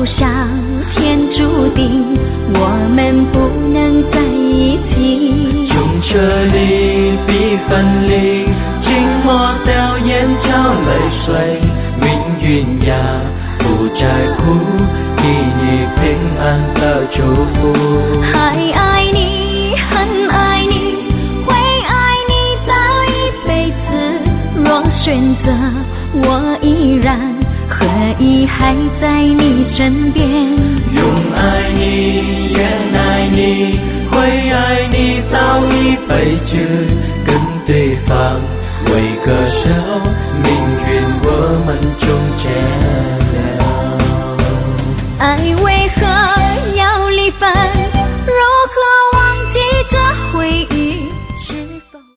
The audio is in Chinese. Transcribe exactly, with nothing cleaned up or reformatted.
像天注定，我们不能在一起。 用这离别分离，静默掉眼角泪水，命运呀不再哭，给你平安的祝福。 还爱你，很爱你，会爱你到一辈子。若选择，我依然可以还在你身边。 用爱你，愿爱你，会爱你到一辈子，跟对方为个手，命运